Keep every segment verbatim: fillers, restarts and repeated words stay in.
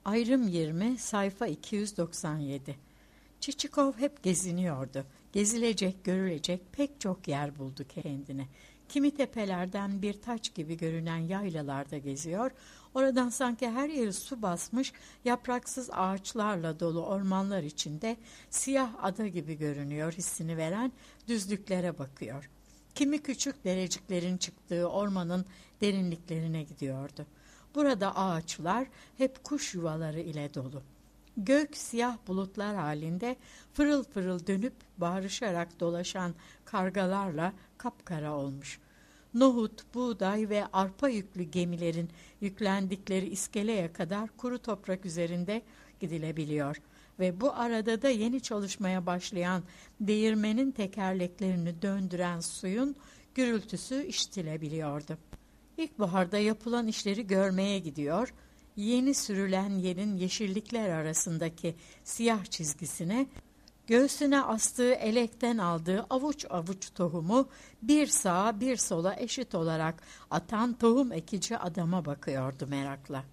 Ayrım yirmi, sayfa iki yüz doksan yedi. Çiçikov hep geziniyordu. Gezilecek, görülecek pek çok yer buldu kendine. Kimi tepelerden bir taç gibi görünen yaylalarda geziyor, oradan sanki her yeri su basmış, yapraksız ağaçlarla dolu ormanlar içinde siyah ada gibi görünüyor hissini veren düzlüklere bakıyor. Kimi küçük dereciklerin çıktığı ormanın derinliklerine gidiyordu. Burada ağaçlar hep kuş yuvaları ile dolu. Gök siyah bulutlar halinde fırıl fırıl dönüp bağırışarak dolaşan kargalarla kapkara olmuş. Nohut, buğday ve arpa yüklü gemilerin yüklendikleri iskeleye kadar kuru toprak üzerinde gidilebiliyor ve bu arada da yeni çalışmaya başlayan değirmenin tekerleklerini döndüren suyun gürültüsü işitilebiliyordu. İlkbaharda yapılan işleri görmeye gidiyor, yeni sürülen yerin yeşillikler arasındaki siyah çizgisine, göğsüne astığı elekten aldığı avuç avuç tohumu bir sağa bir sola eşit olarak atan tohum ekici adama bakıyordu merakla.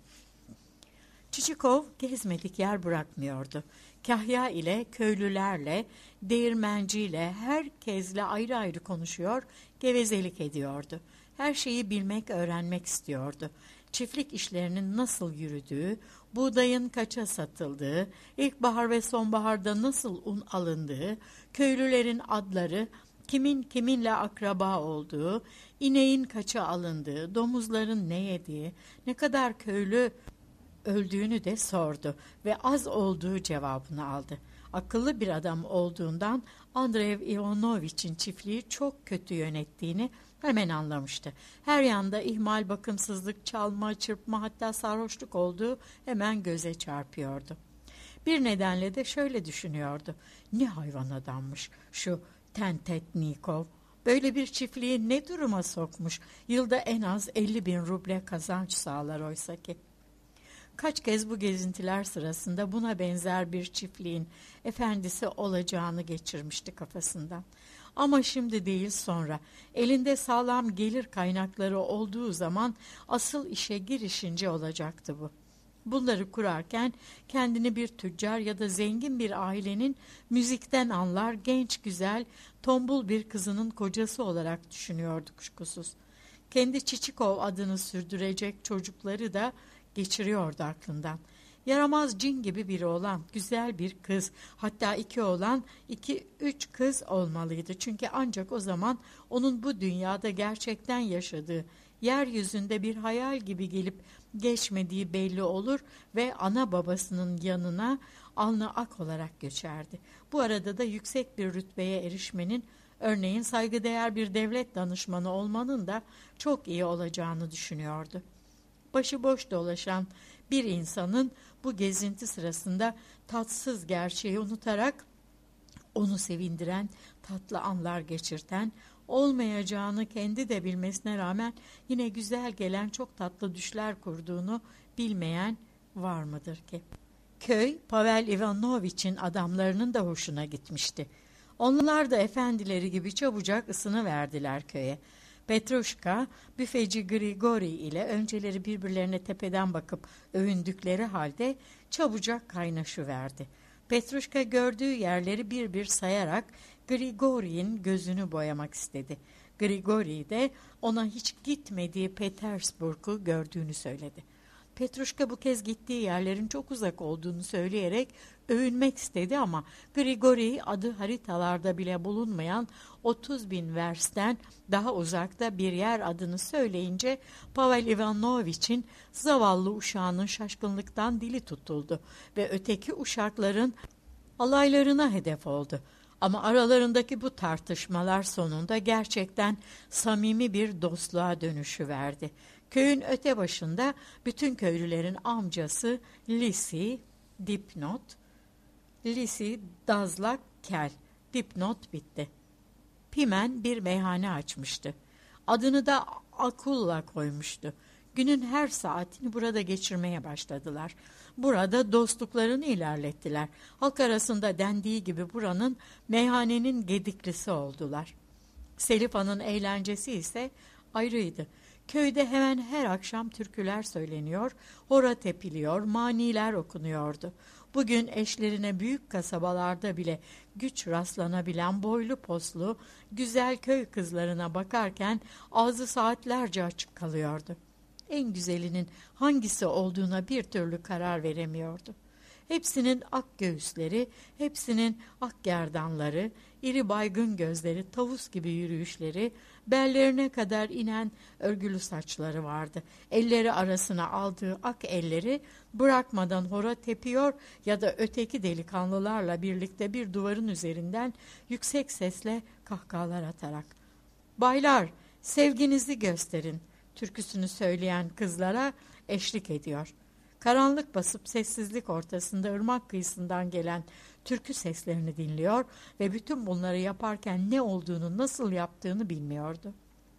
Çiçikov gezmedik yer bırakmıyordu. Kahya ile, köylülerle, değirmenciyle, herkesle ayrı ayrı konuşuyor, gevezelik ediyordu. Her şeyi bilmek, öğrenmek istiyordu. Çiftlik işlerinin nasıl yürüdüğü, buğdayın kaça satıldığı, ilkbahar ve sonbaharda nasıl un alındığı, köylülerin adları, kimin kiminle akraba olduğu, ineğin kaça alındığı, domuzların ne yediği, ne kadar köylü öldüğünü de sordu ve az olduğu cevabını aldı. Akıllı bir adam olduğundan Andreev Ivanoviç'in çiftliği çok kötü yönettiğini hemen anlamıştı. Her yanda ihmal, bakımsızlık, çalma, çırpma, hatta sarhoşluk olduğu hemen göze çarpıyordu. Bir nedenle de şöyle düşünüyordu. Ne hayvan adammış şu Tentetnikov. Böyle bir çiftliği ne duruma sokmuş? Yılda en az elli bin ruble kazanç sağlar oysa ki. Kaç kez bu gezintiler sırasında buna benzer bir çiftliğin efendisi olacağını geçirmişti kafasından. Ama şimdi değil sonra, elinde sağlam gelir kaynakları olduğu zaman asıl işe girişince olacaktı bu. Bunları kurarken kendini bir tüccar ya da zengin bir ailenin müzikten anlar, genç, güzel, tombul bir kızının kocası olarak düşünüyordu kuşkusuz. Kendi Çiçikov adını sürdürecek çocukları da geçiriyordu aklından. Yaramaz cin gibi biri olan güzel bir kız, hatta iki oğlan, iki üç kız olmalıydı. Çünkü ancak o zaman onun bu dünyada gerçekten yaşadığı, yeryüzünde bir hayal gibi gelip geçmediği belli olur ve ana babasının yanına alnı ak olarak göçerdi. Bu arada da yüksek bir rütbeye erişmenin, örneğin saygıdeğer bir devlet danışmanı olmanın da çok iyi olacağını düşünüyordu. Başıboş dolaşan bir insanın bu gezinti sırasında tatsız gerçeği unutarak onu sevindiren, tatlı anlar geçirten, olmayacağını kendi de bilmesine rağmen yine güzel gelen çok tatlı düşler kurduğunu bilmeyen var mıdır ki? Köy, Pavel Ivanoviç'in adamlarının da hoşuna gitmişti. Onlar da efendileri gibi çabucak ısınıverdiler köye. Petruşka, büfeci Grigori ile önceleri birbirlerine tepeden bakıp övündükleri halde çabucak kaynaşıverdi. Petruşka gördüğü yerleri bir bir sayarak Grigori'nin gözünü boyamak istedi. Grigori de ona hiç gitmediği Petersburg'u gördüğünü söyledi. Petruşka bu kez gittiği yerlerin çok uzak olduğunu söyleyerek övünmek istedi ama Grigori adı haritalarda bile bulunmayan otuz bin versten daha uzakta bir yer adını söyleyince Pavel Ivanoviç'in zavallı uşağının şaşkınlıktan dili tutuldu ve öteki uşakların alaylarına hedef oldu. Ama aralarındaki bu tartışmalar sonunda gerçekten samimi bir dostluğa dönüşüverdi. Köyün öte başında bütün köylülerin amcası Lisi, dipnot, Lisi dazlak kel, dipnot bitti. Pimen bir meyhane açmıştı. Adını da Akulla koymuştu. Günün her saatini burada geçirmeye başladılar. Burada dostluklarını ilerlettiler. Halk arasında dendiği gibi buranın meyhanenin gediklisi oldular. Selifa'nın eğlencesi ise ayrıydı. Köyde hemen her akşam türküler söyleniyor, hora tepiliyor, maniler okunuyordu. Bugün eşlerine büyük kasabalarda bile güç rastlanabilen boylu poslu, güzel köy kızlarına bakarken ağzı saatlerce açık kalıyordu. En güzelinin hangisi olduğuna bir türlü karar veremiyordu. Hepsinin ak göğüsleri, hepsinin ak gerdanları, iri baygın gözleri, tavus gibi yürüyüşleri, bellerine kadar inen örgülü saçları vardı. Elleri arasına aldığı ak elleri bırakmadan hora tepiyor ya da öteki delikanlılarla birlikte bir duvarın üzerinden yüksek sesle kahkahalar atarak "Baylar, sevginizi gösterin" türküsünü söyleyen kızlara eşlik ediyor. Karanlık basıp sessizlik ortasında ırmak kıyısından gelen türkü seslerini dinliyor ve bütün bunları yaparken ne olduğunu, nasıl yaptığını bilmiyordu.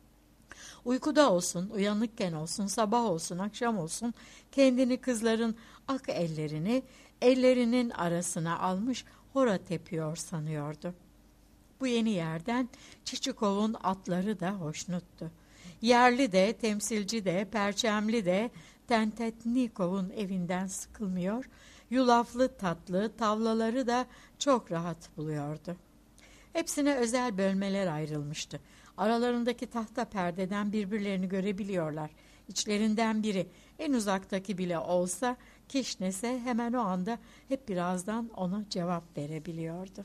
Uykuda olsun, uyanıkken olsun, sabah olsun, akşam olsun kendini kızların ak ellerini ellerinin arasına almış hora tepiyor sanıyordu. Bu yeni yerden Çiçikov'un atları da hoşnuttu. Yerli de, temsilci de, perçemli de Tentetnikov'un evinden sıkılmıyor, yulaflı tatlı tavlaları da çok rahat buluyordu. Hepsine özel bölmeler ayrılmıştı. Aralarındaki tahta perdeden birbirlerini görebiliyorlar. İçlerinden biri, en uzaktaki bile olsa kişnese hemen o anda hep birazdan ona cevap verebiliyordu.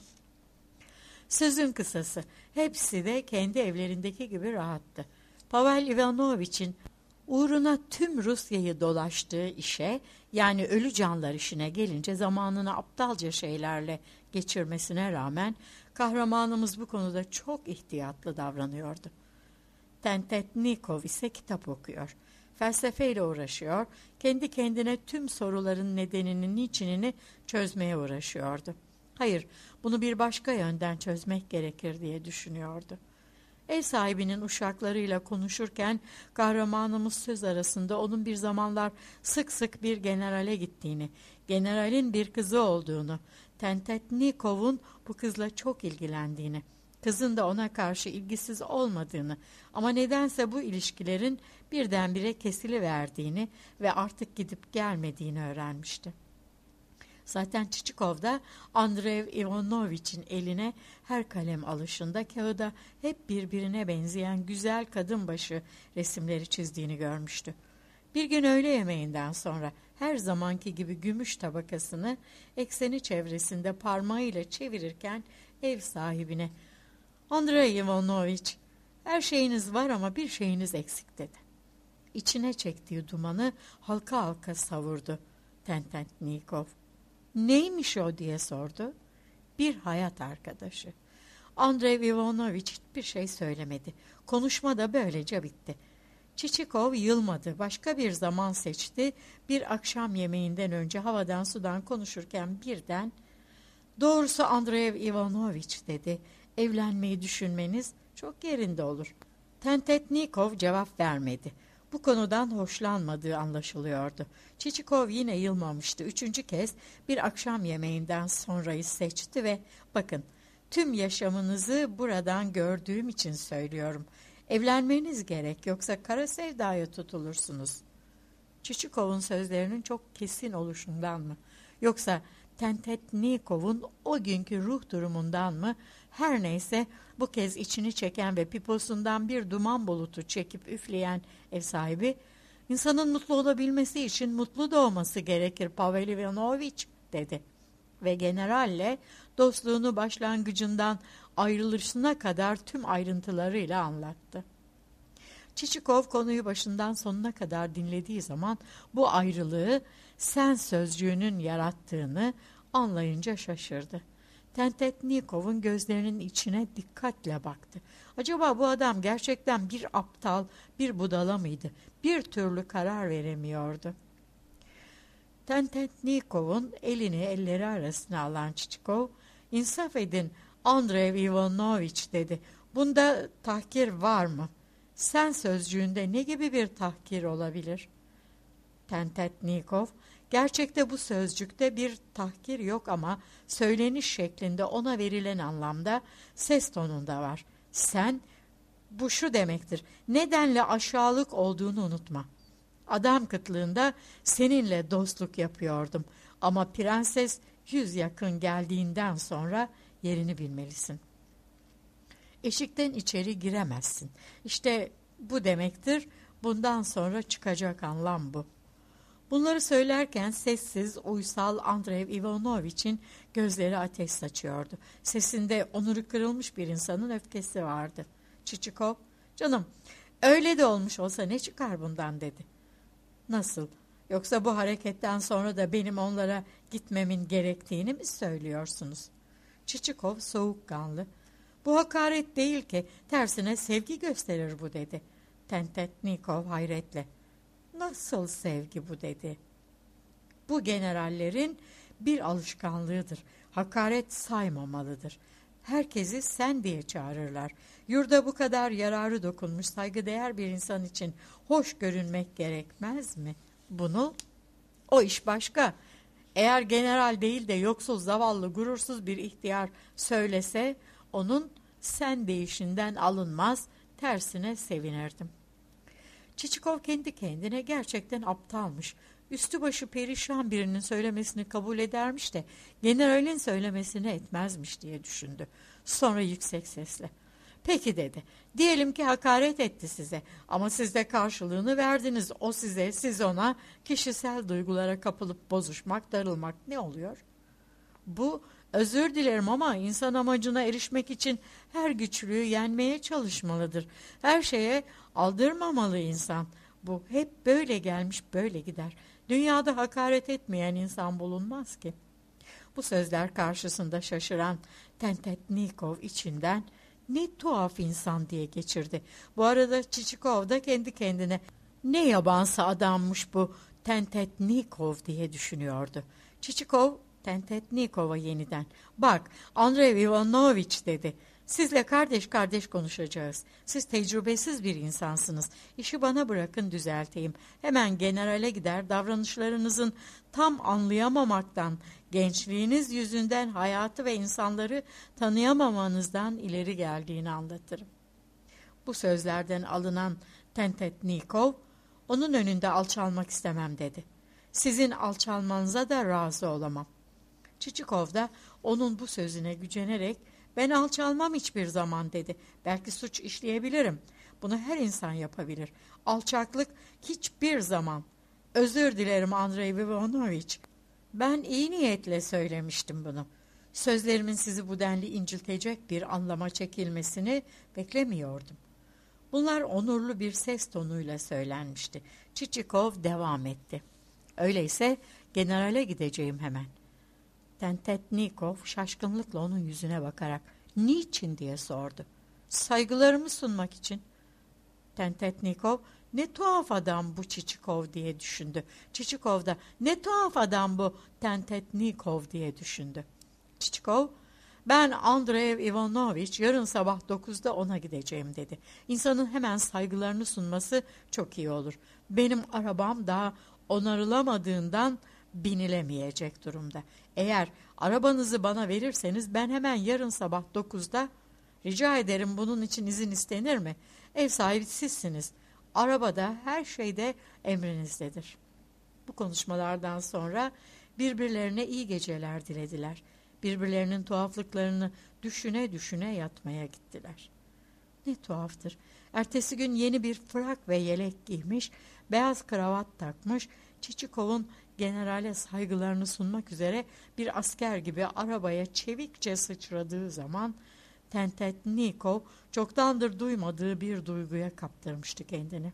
Sözün kısası, hepsi de kendi evlerindeki gibi rahattı. Pavel Ivanoviç'in uğruna tüm Rusya'yı dolaştığı işe, yani ölü canlar işine gelince zamanını aptalca şeylerle geçirmesine rağmen kahramanımız bu konuda çok ihtiyatlı davranıyordu. Tentetnikov ise kitap okuyor, felsefeyle uğraşıyor, kendi kendine tüm soruların nedenini, niçinini çözmeye uğraşıyordu. Hayır, bunu bir başka yönden çözmek gerekir diye düşünüyordu. Ev sahibinin uşaklarıyla konuşurken kahramanımız söz arasında onun bir zamanlar sık sık bir generale gittiğini, generalin bir kızı olduğunu, Tentetnikov'un bu kızla çok ilgilendiğini, kızın da ona karşı ilgisiz olmadığını ama nedense bu ilişkilerin birdenbire kesiliverdiğini ve artık gidip gelmediğini öğrenmişti. Zaten Çiçikov da Andreev Ivanoviç'in eline her kalem alışında kağıda hep birbirine benzeyen güzel kadın başı resimleri çizdiğini görmüştü. Bir gün öğle yemeğinden sonra her zamanki gibi gümüş tabakasını ekseni çevresinde parmağıyla çevirirken ev sahibine "Andrei Ivanoviç, her şeyiniz var ama bir şeyiniz eksik" dedi. İçine çektiği dumanı halka halka savurdu Tentetnikov. "Neymiş o?" diye sordu. "Bir hayat arkadaşı." Andrei Ivanoviç hiçbir şey söylemedi. Konuşma da böylece bitti. Çiçikov yılmadı. Başka bir zaman seçti. Bir akşam yemeğinden önce havadan sudan konuşurken birden "Doğrusu Andrei Ivanoviç" dedi. "Evlenmeyi düşünmeniz çok yerinde olur." Tentetnikov cevap vermedi. Bu konudan hoşlanmadığı anlaşılıyordu. Çiçikov yine yılmamıştı. Üçüncü kez bir akşam yemeğinden sonrayı seçti ve "Bakın, tüm yaşamınızı buradan gördüğüm için söylüyorum. Evlenmeniz gerek, yoksa kara sevdaya tutulursunuz." Çiçikov'un sözlerinin çok kesin oluşundan mı, yoksa Tentetnikov'un o günkü ruh durumundan mı, her neyse bu kez içini çeken ve piposundan bir duman bulutu çekip üfleyen ev sahibi, "İnsanın mutlu olabilmesi için mutlu doğması gerekir Pavel Ivanoviç" dedi. Ve generalle dostluğunu başlangıcından ayrılışına kadar tüm ayrıntılarıyla anlattı. Çiçikov konuyu başından sonuna kadar dinlediği zaman bu ayrılığı sen sözcüğünün yarattığını anlayınca şaşırdı. Tentetnikov'un gözlerinin içine dikkatle baktı. Acaba bu adam gerçekten bir aptal, bir budala mıydı? Bir türlü karar veremiyordu. Tentetnikov'un elini elleri arasına alan Çiçikov, "İnsaf edin Andrei Ivanoviç" dedi. "Bunda tahkir var mı? Sen sözcüğünde ne gibi bir tahkir olabilir?" Tentetnikov, "Gerçekte bu sözcükte bir tahkir yok ama söyleniş şeklinde ona verilen anlamda ses tonunda var. Sen Bu şu demektir: nedenle aşağılık olduğunu unutma. Adam kıtlığında seninle dostluk yapıyordum ama prenses yüz yakın geldiğinden sonra yerini bilmelisin. Eşikten içeri giremezsin. İşte bu demektir. Bundan sonra çıkacak anlam bu. Bunları söylerken sessiz, uysal Andrei Ivanoviç'in gözleri ateş saçıyordu. Sesinde onuru kırılmış bir insanın öfkesi vardı. Çiçikov, canım öyle de olmuş olsa ne çıkar bundan dedi. Nasıl? Yoksa bu hareketten sonra da benim onlara gitmemin gerektiğini mi söylüyorsunuz? Çiçikov soğukkanlı. Bu hakaret değil ki, tersine sevgi gösterir bu dedi. Tentetnikov hayretle. Nasıl sevgi bu dedi. Bu generallerin bir alışkanlığıdır. Hakaret saymamalıdır. Herkesi sen diye çağırırlar. Yurda bu kadar yararı dokunmuş saygıdeğer bir insan için hoş görünmek gerekmez mi? Bunu, o iş başka. Eğer general değil de yoksul, zavallı, gurursuz bir ihtiyar söylese, onun sen deyişinden alınmaz, tersine sevinirdim. Çiçikov kendi kendine gerçekten aptalmış. Üstü başı perişan birinin söylemesini kabul edermiş de generalin söylemesini etmezmiş diye düşündü. Sonra yüksek sesle, peki dedi, diyelim ki hakaret etti size ama siz de karşılığını verdiniz. O size, siz ona. Kişisel duygulara kapılıp bozuşmak, darılmak ne oluyor? Bu, özür dilerim ama insan amacına erişmek için her güçlüğü yenmeye çalışmalıdır. Her şeye aldırmamalı insan. Bu hep böyle gelmiş, böyle gider. Dünyada hakaret etmeyen insan bulunmaz ki. Bu sözler karşısında şaşıran Tentetnikov içinden ne tuhaf insan diye geçirdi. Bu arada Çiçikov da kendi kendine ne yabansı adammış bu Tentetnikov diye düşünüyordu. Çiçikov Tentetnikov'a yeniden, bak Andrei Ivanoviç dedi, sizle kardeş kardeş konuşacağız. Siz tecrübesiz bir insansınız. İşi bana bırakın düzelteyim. Hemen generale gider, davranışlarınızın tam anlayamamaktan, gençliğiniz yüzünden hayatı ve insanları tanıyamamanızdan ileri geldiğini anlatırım. Bu sözlerden alınan Tentetnikov, onun önünde alçalmak istemem dedi. Sizin alçalmanıza da razı olamam. Çiçikov da onun bu sözüne gücenerek, ben alçalmam hiçbir zaman dedi. Belki suç işleyebilirim. Bunu her insan yapabilir. Alçaklık hiçbir zaman. Özür dilerim Andrei Ivanoviç. Ben iyi niyetle söylemiştim bunu. Sözlerimin sizi bu denli inciltecek bir anlama çekilmesini beklemiyordum. Bunlar onurlu bir ses tonuyla söylenmişti. Çiçikov devam etti. Öyleyse generale gideceğim hemen. Tentetnikov şaşkınlıkla onun yüzüne bakarak niçin diye sordu. Saygılarımı sunmak için. Tentetnikov, ne tuhaf adam bu Çiçikov diye düşündü. Çiçikov da ne tuhaf adam bu Tentetnikov diye düşündü. Çiçikov, ben Andrei Ivanoviç yarın sabah dokuzda ona gideceğim dedi. İnsanın hemen saygılarını sunması çok iyi olur. Benim arabam daha onarılamadığından binilemeyecek durumda. Eğer arabanızı bana verirseniz ben hemen yarın sabah dokuzda, rica ederim bunun için izin istenir mi? Ev sahibi sizsiniz. Arabada her şeyde emrinizdedir. Bu konuşmalardan sonra birbirlerine iyi geceler dilediler. Birbirlerinin tuhaflıklarını düşüne düşüne yatmaya gittiler. Ne tuhaftır. Ertesi gün yeni bir frak ve yelek giymiş, beyaz kravat takmış, Çiçikov'un generale saygılarını sunmak üzere bir asker gibi arabaya çevikçe sıçradığı zaman Tentetnikov çoktandır duymadığı bir duyguya kaptırmıştı kendini.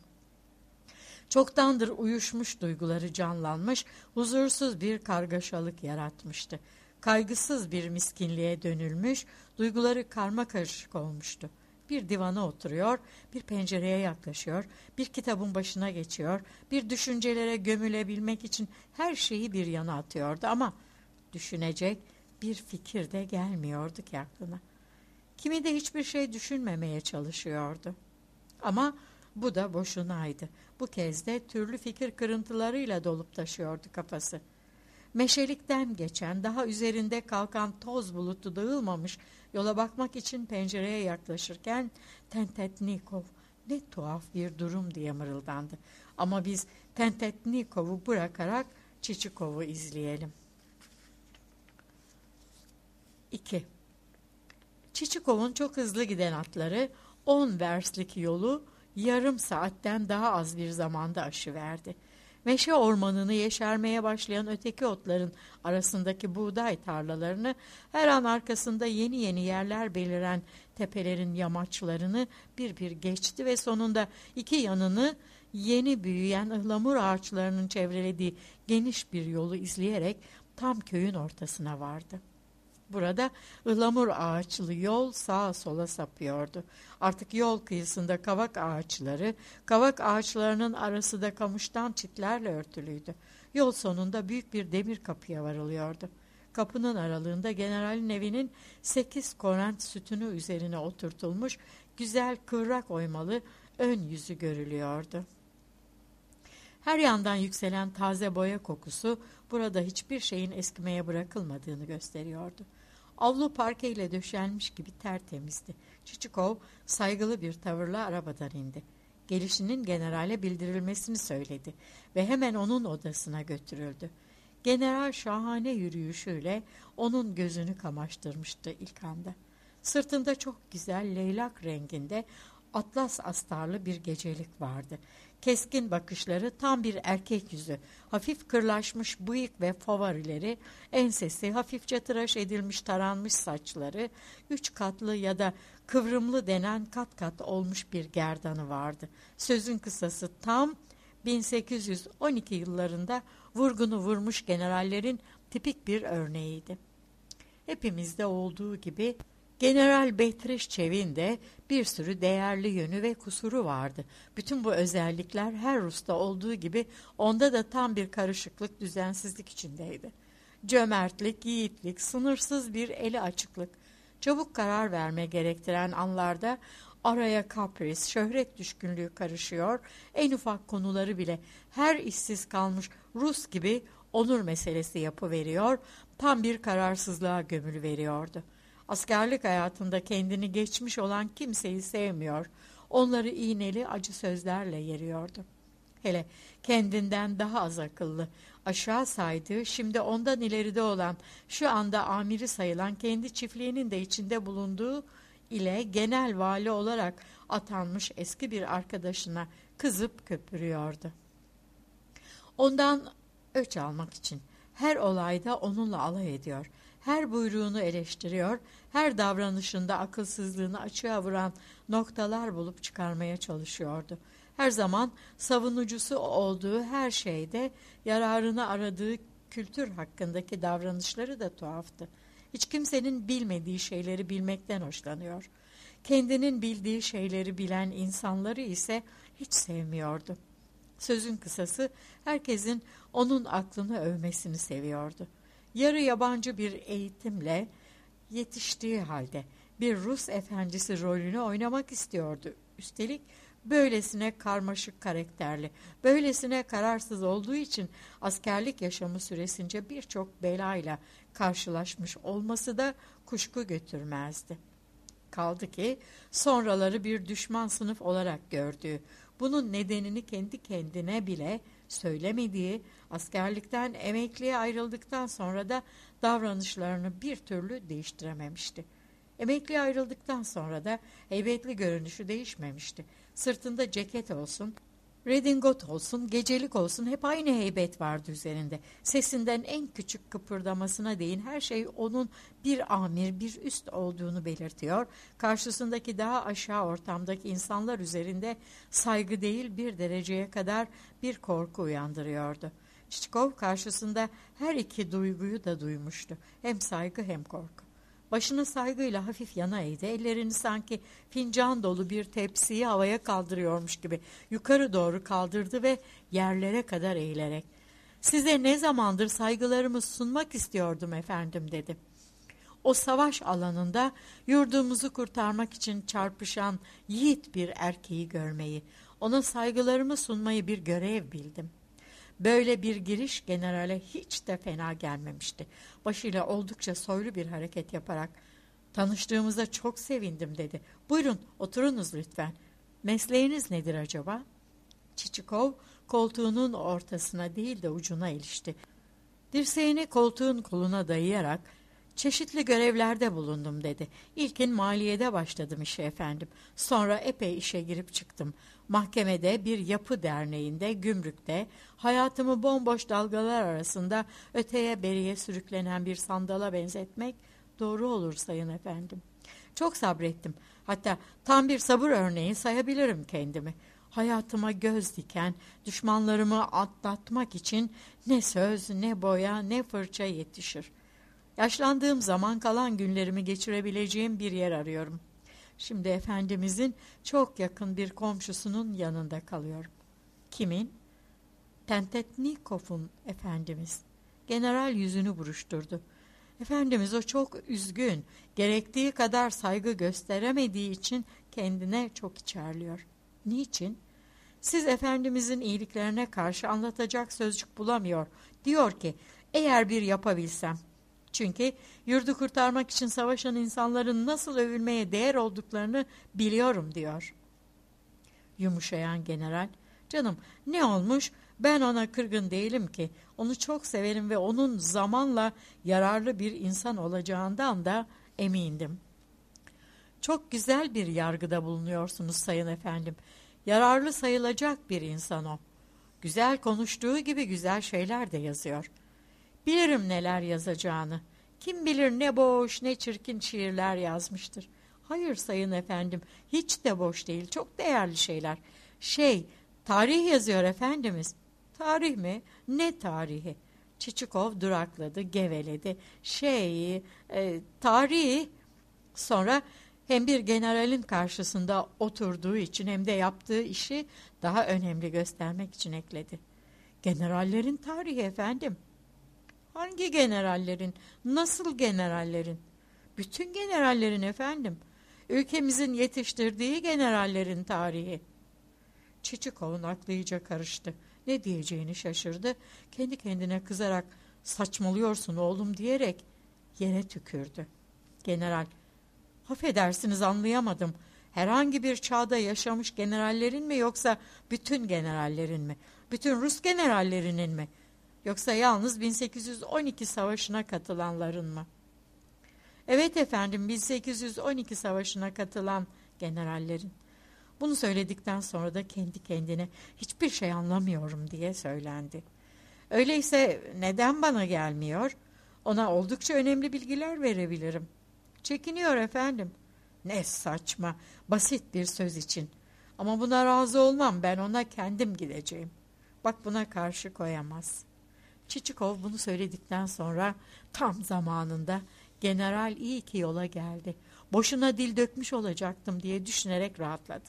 Çoktandır uyuşmuş duyguları canlanmış, huzursuz bir kargaşalık yaratmıştı. Kaygısız bir miskinliğe dönülmüş, duyguları karmakarışık olmuştu. Bir divana oturuyor, bir pencereye yaklaşıyor, bir kitabın başına geçiyor, bir düşüncelere gömülebilmek için her şeyi bir yana atıyordu ama düşünecek bir fikir de gelmiyordu ki aklına. Kimi de hiçbir şey düşünmemeye çalışıyordu. Ama bu da boşunaydı. Bu kez de türlü fikir kırıntılarıyla dolup taşıyordu kafası. Meşelikten geçen, daha üzerinde kalkan toz bulutu dağılmamış yola bakmak için pencereye yaklaşırken Tentetnikov ne tuhaf bir durum diye mırıldandı. Ama biz Tentetnikov'u bırakarak Çiçikov'u izleyelim. iki. Çiçikov'un çok hızlı giden atları on verslik yolu yarım saatten daha az bir zamanda aşıverdi. Meşe ormanını yeşermeye başlayan öteki otların arasındaki buğday tarlalarını, her an arkasında yeni yeni yerler beliren tepelerin yamaçlarını bir bir geçti ve sonunda iki yanını yeni büyüyen ıhlamur ağaçlarının çevrelediği geniş bir yolu izleyerek tam köyün ortasına vardı. Burada ıhlamur ağaçlı yol sağa sola sapıyordu. Artık yol kıyısında kavak ağaçları, kavak ağaçlarının arası da kamıştan çitlerle örtülüydü. Yol sonunda büyük bir demir kapıya varılıyordu. Kapının aralığında generalin evinin sekiz korent sütunu üzerine oturtulmuş güzel kıvrak oymalı ön yüzü görülüyordu. Her yandan yükselen taze boya kokusu burada hiçbir şeyin eskimeye bırakılmadığını gösteriyordu. Avlu parke ile döşenmiş gibi tertemizdi. Çiçikov saygılı bir tavırla arabadan indi. Gelişinin generale bildirilmesini söyledi ve hemen onun odasına götürüldü. General şahane yürüyüşüyle onun gözünü kamaştırmıştı ilk anda. Sırtında çok güzel leylak renginde atlas astarlı bir gecelik vardı. Keskin bakışları tam bir erkek yüzü, hafif kırlaşmış bıyık ve favorileri, ensesi, hafifçe tıraş edilmiş taranmış saçları, üç katlı ya da kıvrımlı denen kat kat olmuş bir gerdanı vardı. Sözün kısası tam bin sekiz yüz on iki yıllarında vurgunu vurmuş generallerin tipik bir örneğiydi. Hepimizde olduğu gibi General Betrişçev'in de bir sürü değerli yönü ve kusuru vardı. Bütün bu özellikler her Rus'ta olduğu gibi onda da tam bir karışıklık, düzensizlik içindeydi. Cömertlik, yiğitlik, sınırsız bir eli açıklık, çabuk karar verme gerektiren anlarda araya kapris, şöhret düşkünlüğü karışıyor, en ufak konuları bile her işsiz kalmış Rus gibi onur meselesi yapıveriyor, tam bir kararsızlığa gömülüveriyordu. Askerlik hayatında kendini geçmiş olan kimseyi sevmiyor, onları iğneli acı sözlerle yeriyordu. Hele kendinden daha az akıllı, aşağı saydığı, şimdi ondan ileride olan, şu anda amiri sayılan kendi çiftliğinin de içinde bulunduğu ile genel vali olarak atanmış eski bir arkadaşına kızıp köpürüyordu. Ondan öç almak için her olayda onunla alay ediyor, her buyruğunu eleştiriyor, her davranışında akılsızlığını açığa vuran noktalar bulup çıkarmaya çalışıyordu. Her zaman savunucusu olduğu her şeyde yararını aradığı kültür hakkındaki davranışları da tuhaftı. Hiç kimsenin bilmediği şeyleri bilmekten hoşlanıyor. Kendinin bildiği şeyleri bilen insanları ise hiç sevmiyordu. Sözün kısası herkesin onun aklını övmesini seviyordu. Yarı yabancı bir eğitimle yetiştiği halde bir Rus efendisi rolünü oynamak istiyordu. Üstelik böylesine karmaşık karakterli, böylesine kararsız olduğu için askerlik yaşamı süresince birçok belayla karşılaşmış olması da kuşku götürmezdi. Kaldı ki sonraları bir düşman sınıf olarak gördüğü, bunun nedenini kendi kendine bile söylemediği, askerlikten emekliye ayrıldıktan sonra da davranışlarını bir türlü değiştirememişti. Emekliye ayrıldıktan sonra da heybetli görünüşü değişmemişti. Sırtında ceket olsun, redingot olsun, gecelik olsun hep aynı heybet vardı üzerinde. Sesinden en küçük kıpırdamasına değin her şey onun bir amir, bir üst olduğunu belirtiyor. Karşısındaki daha aşağı ortamdaki insanlar üzerinde saygı değil bir dereceye kadar bir korku uyandırıyordu. Çiçikov karşısında her iki duyguyu da duymuştu. Hem saygı hem korku. Başını saygıyla hafif yana eğdi. Ellerini sanki fincan dolu bir tepsiyi havaya kaldırıyormuş gibi yukarı doğru kaldırdı ve yerlere kadar eğilerek "Size ne zamandır saygılarımı sunmak istiyordum efendim," dedi. O savaş alanında yurdumuzu kurtarmak için çarpışan yiğit bir erkeği görmeyi, ona saygılarımı sunmayı bir görev bildim. Böyle bir giriş generale hiç de fena gelmemişti. Başıyla oldukça soylu bir hareket yaparak "Tanıştığımıza çok sevindim," dedi. "Buyurun, oturunuz lütfen. Mesleğiniz nedir acaba?" Çiçikov koltuğunun ortasına değil de ucuna ilişti. Dirseğini koltuğun koluna dayayarak "Çeşitli görevlerde bulundum," dedi. "İlkin maliyede başladım işe efendim. Sonra epey işe girip çıktım. Mahkemede, bir yapı derneğinde, gümrükte, hayatımı bomboş dalgalar arasında öteye beriye sürüklenen bir sandala benzetmek doğru olur sayın efendim. Çok sabrettim. Hatta tam bir sabır örneği sayabilirim kendimi. Hayatıma göz diken, düşmanlarımı atlatmak için ne söz, ne boya, ne fırça yetişir. Yaşlandığım zaman kalan günlerimi geçirebileceğim bir yer arıyorum. Şimdi Efendimizin çok yakın bir komşusunun yanında kalıyorum." "Kimin?" "Tentetnikov'un Efendimiz." General yüzünü buruşturdu. Efendimiz o çok üzgün, gerektiği kadar saygı gösteremediği için kendine çok içerliyor. "Niçin?" "Siz Efendimizin iyiliklerine karşı anlatacak sözcük bulamıyor. Diyor ki, eğer bir yapabilsem. Çünkü yurdu kurtarmak için savaşan insanların nasıl övülmeye değer olduklarını biliyorum," diyor. Yumuşayan general, "Canım, ne olmuş? Ben ona kırgın değilim ki. Onu çok severim ve onun zamanla yararlı bir insan olacağından da emindim." "Çok güzel bir yargıda bulunuyorsunuz sayın efendim. Yararlı sayılacak bir insan o. Güzel konuştuğu gibi güzel şeyler de yazıyor. Bilirim neler yazacağını. Kim bilir ne boş ne çirkin şiirler yazmıştır. Hayır sayın efendim, hiç de boş değil, çok değerli şeyler. Şey, tarih yazıyor Efendimiz." "Tarih mi? Ne tarihi?" Çiçikov durakladı, geveledi. Şey, e, tarihi. Sonra hem bir generalin karşısında oturduğu için hem de yaptığı işi daha önemli göstermek için ekledi. "Generallerin tarihi efendim." "Hangi generallerin? Nasıl generallerin?" "Bütün generallerin efendim. Ülkemizin yetiştirdiği generallerin tarihi." Çiçikov'un aklı iyice karıştı. Ne diyeceğini şaşırdı. Kendi kendine kızarak "Saçmalıyorsun oğlum," diyerek yere tükürdü. General, "Affedersiniz, anlayamadım. Herhangi bir çağda yaşamış generallerin mi, yoksa bütün generallerin mi? Bütün Rus generallerinin mi? Yoksa yalnız bin sekiz yüz on iki savaşına katılanların mı?" "Evet efendim, bin sekiz yüz on iki savaşına katılan generallerin." Bunu söyledikten sonra da kendi kendine "Hiçbir şey anlamıyorum," diye söylendi. "Öyleyse neden bana gelmiyor? Ona oldukça önemli bilgiler verebilirim." "Çekiniyor efendim." "Ne saçma, basit bir söz için. Ama buna razı olmam, ben ona kendim gideceğim. Bak, buna karşı koyamaz." Çiçikov bunu söyledikten sonra tam zamanında "General iyi ki yola geldi. Boşuna dil dökmüş olacaktım," diye düşünerek rahatladı.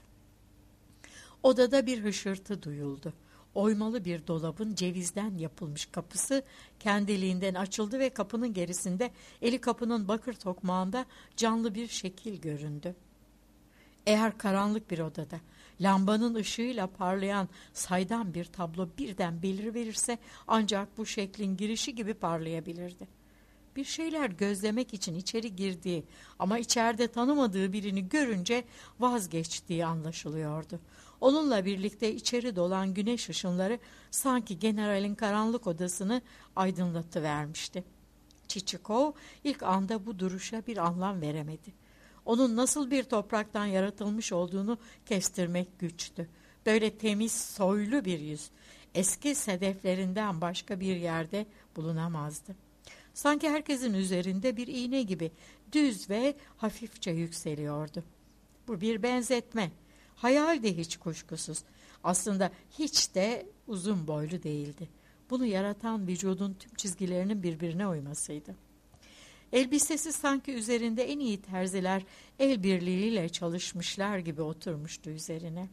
Odada bir hışırtı duyuldu. Oymalı bir dolabın cevizden yapılmış kapısı kendiliğinden açıldı ve kapının gerisinde, eli kapının bakır tokmağında canlı bir şekil göründü. Eğer karanlık bir odada lambanın ışığıyla parlayan saydam bir tablo birden beliriverirse ancak bu şeklin girişi gibi parlayabilirdi. Bir şeyler gözlemek için içeri girdiği ama içeride tanımadığı birini görünce vazgeçtiği anlaşılıyordu. Onunla birlikte içeri dolan güneş ışınları sanki generalin karanlık odasını aydınlatıvermişti. Çiçikov ilk anda bu duruşa bir anlam veremedi. Onun nasıl bir topraktan yaratılmış olduğunu kestirmek güçtü. Böyle temiz, soylu bir yüz eski sedeflerinden başka bir yerde bulunamazdı. Sanki herkesin üzerinde bir iğne gibi düz ve hafifçe yükseliyordu. Bu bir benzetme, hayal de hiç kuşkusuz. Aslında hiç de uzun boylu değildi. Bunu yaratan vücudun tüm çizgilerinin birbirine uymasıydı. Elbisesi sanki üzerinde en iyi terziler el birliğiyle çalışmışlar gibi oturmuştu üzerine.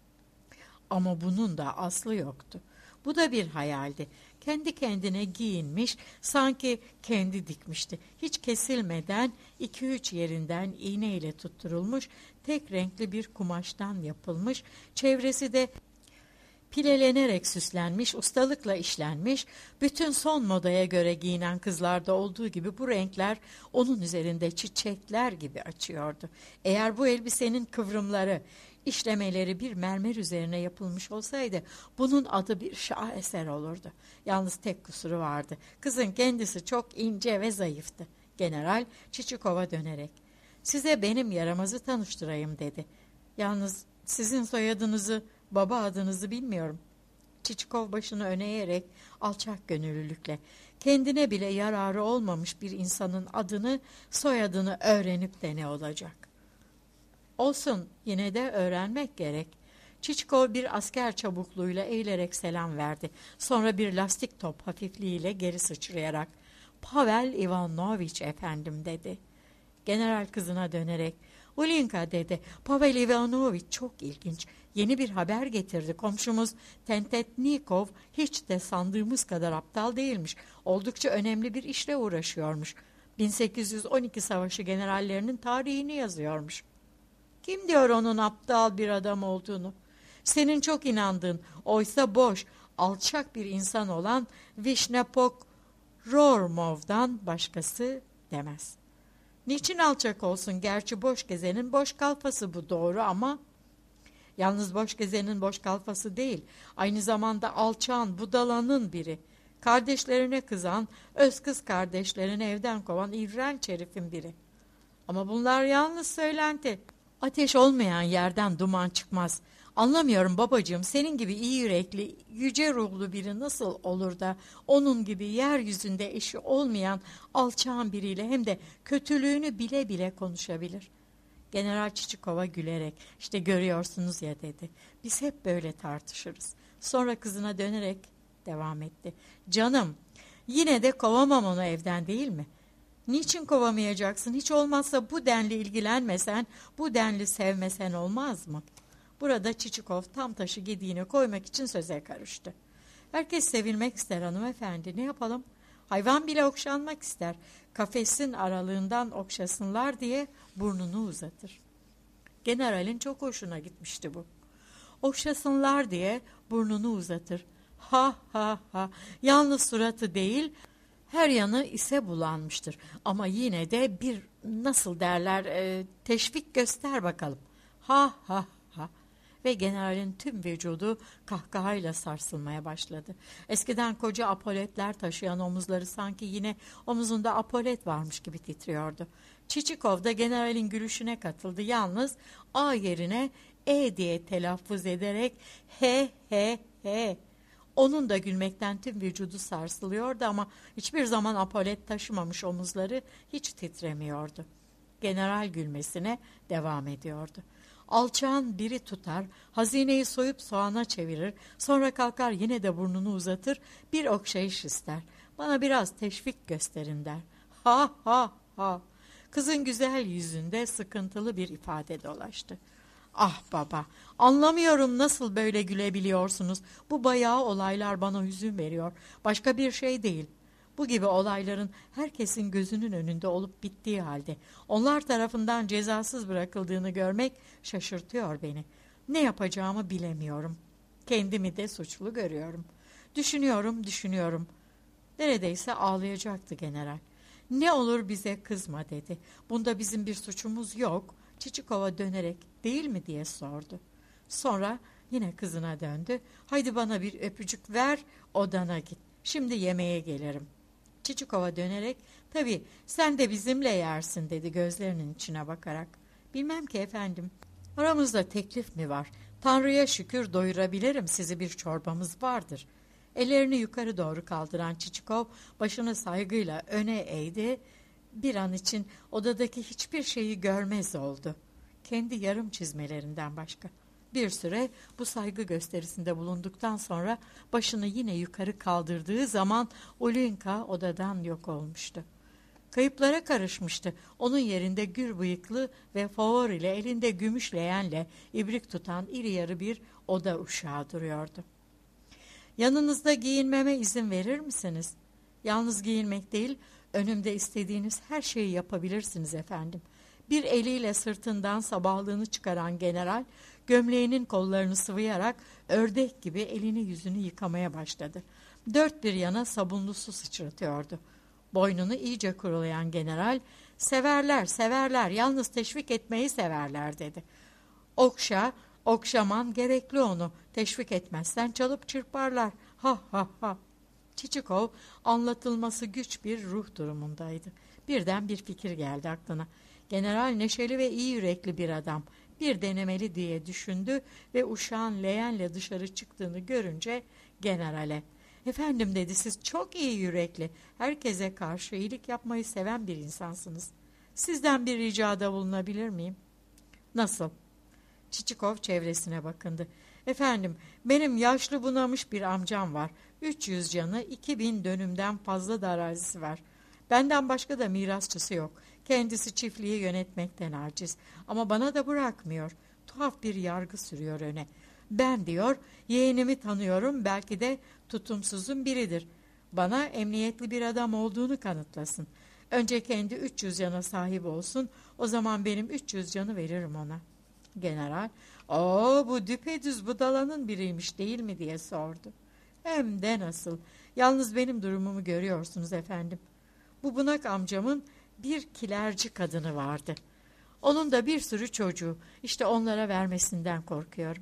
Ama bunun da aslı yoktu. Bu da bir hayaldi. Kendi kendine giyinmiş, sanki kendi dikmişti. Hiç kesilmeden iki üç yerinden iğneyle tutturulmuş, tek renkli bir kumaştan yapılmış, çevresi de Pilelenerek süslenmiş, ustalıkla işlenmiş, bütün son modaya göre giyinen kızlarda olduğu gibi bu renkler onun üzerinde çiçekler gibi açıyordu. Eğer bu elbisenin kıvrımları, işlemeleri bir mermer üzerine yapılmış olsaydı bunun adı bir şaheser olurdu. Yalnız tek kusuru vardı. Kızın kendisi çok ince ve zayıftı. General Çiçikov'a dönerek, "Size benim yaramazı tanıştırayım," dedi. "Yalnız sizin soyadınızı, baba adınızı bilmiyorum." Çiçikov başını öne eğerek alçak gönüllülükle, kendine bile yararı olmamış bir insanın adını, soyadını öğrenip de ne olacak? "Olsun, yine de öğrenmek gerek." Çiçikov bir asker çabukluğuyla eğilerek selam verdi. Sonra bir lastik top hafifliğiyle geri sıçrayarak, "Pavel Ivanoviç efendim," dedi. General kızına dönerek, "Ulinka," dedi. "Pavel Ivanoviç çok ilginç. Yeni bir haber getirdi. Komşumuz Tentetnikov hiç de sandığımız kadar aptal değilmiş. Oldukça önemli bir işle uğraşıyormuş. bin sekiz yüz on iki savaşı generallerinin tarihini yazıyormuş." "Kim diyor onun aptal bir adam olduğunu?" "Senin çok inandığın, oysa boş, alçak bir insan olan Vişnepok Rormov'dan başkası demez." "Niçin alçak olsun? Gerçi boş gezenin boş kalfası bu, doğru ama..." "Yalnız boş gezenin boş kalfası değil, aynı zamanda alçağın, budalanın biri. Kardeşlerine kızan, öz kız kardeşlerini evden kovan iğrenç herifin biri." "Ama bunlar yalnız söylenti. Ateş olmayan yerden duman çıkmaz. Anlamıyorum babacığım, senin gibi iyi yürekli, yüce ruhlu biri nasıl olur da onun gibi yeryüzünde eşi olmayan alçağın biriyle hem de kötülüğünü bile bile konuşabilir?" General Çiçikov'a gülerek, "İşte görüyorsunuz ya," dedi. "Biz hep böyle tartışırız." Sonra kızına dönerek devam etti. "Canım, yine de kovamam onu evden, değil mi?" "Niçin kovamayacaksın? Hiç olmazsa bu denli ilgilenmesen, bu denli sevmesen olmaz mı?" Burada Çiçikov tam taşı gediğine koymak için söze karıştı. "Herkes sevilmek ister hanımefendi, ne yapalım? Hayvan bile okşanmak ister. Kafesin aralığından okşasınlar diye burnunu uzatır." Generalin çok hoşuna gitmişti bu. "Okşasınlar diye burnunu uzatır. Ha ha ha. Yalnız suratı değil, her yanı ise bulanmıştır. Ama yine de bir, nasıl derler, e, teşvik göster bakalım. Ha ha ha." Ve generalin tüm vücudu kahkahayla sarsılmaya başladı. Eskiden koca apoletler taşıyan omuzları sanki yine omuzunda apolet varmış gibi titriyordu. Çiçikov da generalin gülüşüne katıldı. Yalnız A yerine E diye telaffuz ederek he he he. Onun da gülmekten tüm vücudu sarsılıyordu ama hiçbir zaman apolet taşımamış omuzları hiç titremiyordu. General gülmesine devam ediyordu. "Alçağın biri tutar, hazineyi soyup soğana çevirir, sonra kalkar yine de burnunu uzatır, bir okşayış ister. Bana biraz teşvik gösterin," der. Ha ha ha. Kızın güzel yüzünde sıkıntılı bir ifade dolaştı. "Ah baba, anlamıyorum nasıl böyle gülebiliyorsunuz. Bu bayağı olaylar bana hüzün veriyor. Başka bir şey değil. Bu gibi olayların herkesin gözünün önünde olup bittiği halde onlar tarafından cezasız bırakıldığını görmek şaşırtıyor beni. Ne yapacağımı bilemiyorum. Kendimi de suçlu görüyorum. Düşünüyorum, düşünüyorum." Neredeyse ağlayacaktı general. "Ne olur bize kızma," dedi. "Bunda bizim bir suçumuz yok." Çiçikov'a dönerek, "Değil mi?" diye sordu. Sonra yine kızına döndü. "Haydi bana bir öpücük ver, odana git. Şimdi yemeğe gelirim." Çiçikov'a dönerek, "Tabii sen de bizimle yersin," dedi gözlerinin içine bakarak. "Bilmem ki efendim. Aramızda teklif mi var? Tanrı'ya şükür doyurabilirim sizi, bir çorbamız vardır." Ellerini yukarı doğru kaldıran Çiçikov başını saygıyla öne eğdi. Bir an için odadaki hiçbir şeyi görmez oldu. Kendi yarım çizmelerinden başka. Bir süre bu saygı gösterisinde bulunduktan sonra başını yine yukarı kaldırdığı zaman Ulinka odadan yok olmuştu. Kayıplara karışmıştı. Onun yerinde gür bıyıklı ve favor ile elinde gümüş leğenle ibrik tutan iri yarı bir oda uşağı duruyordu. "Yanınızda giyinmeme izin verir misiniz?" "Yalnız giyinmek değil, önümde istediğiniz her şeyi yapabilirsiniz efendim." Bir eliyle sırtından sabahlığını çıkaran general gömleğinin kollarını sıvayarak ördek gibi elini yüzünü yıkamaya başladı. Dört bir yana sabunlu su sıçratıyordu. Boynunu iyice kurulayan general, severler severler, yalnız teşvik etmeyi severler dedi. Okşa, okşaman gerekli onu, teşvik etmezsen çalıp çırparlar, ha ha ha. Çiçikov anlatılması güç bir ruh durumundaydı. Birden bir fikir geldi aklına. General neşeli ve iyi yürekli bir adam. Bir denemeli diye düşündü ve uşağın leğenle dışarı çıktığını görünce generale, "Efendim," dedi, "siz çok iyi yürekli, herkese karşı iyilik yapmayı seven bir insansınız. Sizden bir ricada bulunabilir miyim?" "Nasıl?" Çiçikov çevresine bakındı. "Efendim, benim yaşlı bunamış bir amcam var. Üç yüz canı, iki bin dönümden fazla da arazisi var. Benden başka da mirasçısı yok. Kendisi çiftliği yönetmekten aciz. Ama bana da bırakmıyor. Tuhaf bir yargı sürüyor öne. Ben, diyor, yeğenimi tanıyorum, belki de tutumsuzun biridir. Bana emniyetli bir adam olduğunu kanıtlasın. Önce kendi üç yüz cana sahip olsun, o zaman benim üç yüz canı veririm ona." General, "Oo, bu düpedüz budalanın biriymiş değil mi?" diye sordu. "Hem de nasıl. Yalnız benim durumumu görüyorsunuz efendim. Bu bunak amcamın bir kilerci kadını vardı. Onun da bir sürü çocuğu. İşte onlara vermesinden korkuyorum."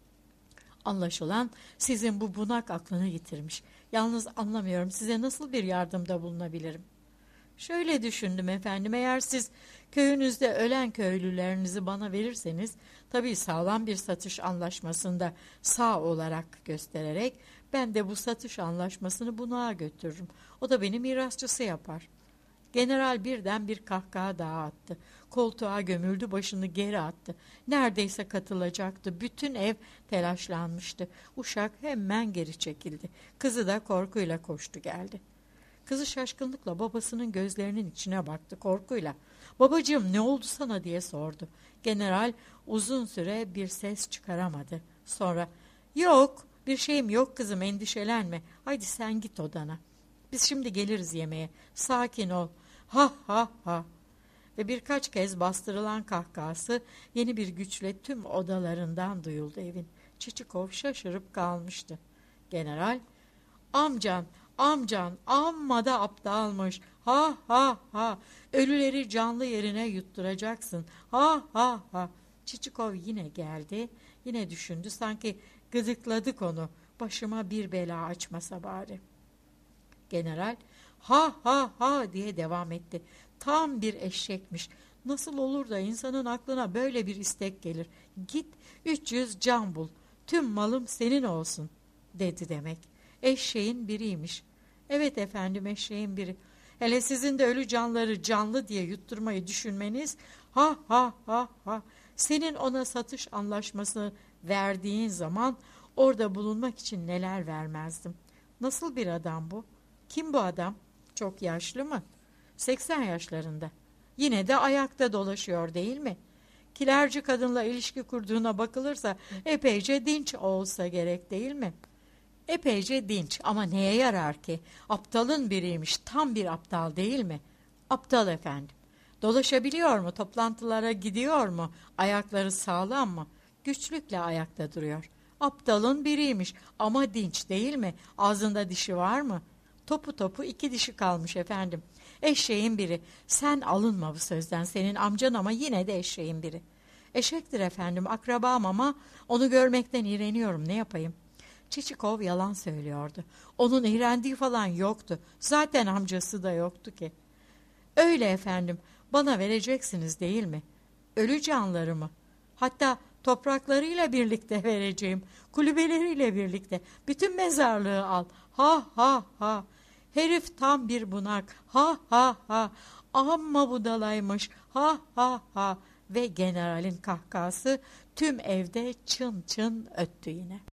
"Anlaşılan sizin bu bunak aklını yitirmiş. Yalnız anlamıyorum, size nasıl bir yardımda bulunabilirim?" "Şöyle düşündüm efendim, eğer siz köyünüzde ölen köylülerinizi bana verirseniz, tabii sağlam bir satış anlaşmasında sağ olarak göstererek, ben de bu satış anlaşmasını bunağa götürürüm. O da beni mirasçısı yapar." General birden bir kahkaha daha attı. Koltuğa gömüldü, başını geri attı. Neredeyse katılacaktı. Bütün ev telaşlanmıştı. Uşak hemen geri çekildi. Kızı da korkuyla koştu geldi. Kızı şaşkınlıkla babasının gözlerinin içine baktı, korkuyla. "Babacığım, ne oldu sana?" diye sordu. General uzun süre bir ses çıkaramadı. Sonra, "Yok, bir şeyim yok kızım, endişelenme. Haydi sen git odana. Biz şimdi geliriz yemeğe. Sakin ol. Ha ha ha." Ve birkaç kez bastırılan kahkahası yeni bir güçle tüm odalarından duyuldu evin. Çiçikov şaşırıp kalmıştı. General, "Amcan, amcan amma da aptalmış. Ha ha ha. Ölüleri canlı yerine yutturacaksın. Ha ha ha." Çiçikov yine geldi. Yine düşündü, sanki gıdıkladık onu. Başıma bir bela açmasa bari. General, "Ha ha ha" diye devam etti. "Tam bir eşekmiş. Nasıl olur da insanın aklına böyle bir istek gelir? Git üç yüz can bul. Tüm malım senin olsun," dedi demek. Eşeğin biriymiş. "Evet efendim, eşeğin biri. Hele sizin de ölü canları canlı diye yutturmayı düşünmeniz, ha ha ha ha. Senin ona satış anlaşmasını verdiğin zaman orada bulunmak için neler vermezdim. Nasıl bir adam bu? Kim bu adam? Çok yaşlı mı? seksen yaşlarında. Yine de ayakta dolaşıyor değil mi? Kilerci kadınla ilişki kurduğuna bakılırsa epeyce dinç olsa gerek değil mi?" "Epeyce dinç, ama neye yarar ki? Aptalın biriymiş, tam bir aptal değil mi?" "Aptal efendim. Dolaşabiliyor mu, toplantılara gidiyor mu, ayakları sağlam mı?" "Güçlükle ayakta duruyor." "Aptalın biriymiş ama dinç değil mi? Ağzında dişi var mı?" "Topu topu iki dişi kalmış efendim. Eşeğin biri. Sen alınma bu sözden, senin amcan ama yine de eşeğin biri." "Eşektir efendim, akrabam ama onu görmekten iğreniyorum, ne yapayım?" Çiçikov yalan söylüyordu. Onun iğrendiği falan yoktu. Zaten amcası da yoktu ki. "Öyle efendim, bana vereceksiniz değil mi?" "Ölü canları mı?" "Hatta topraklarıyla birlikte vereceğim. Kulübeleriyle birlikte. Bütün mezarlığı al. Ha ha ha. Herif tam bir bunak. Ha ha ha. Amma budalaymış. Ha ha ha." Ve generalin kahkahası tüm evde çın çın öttü yine.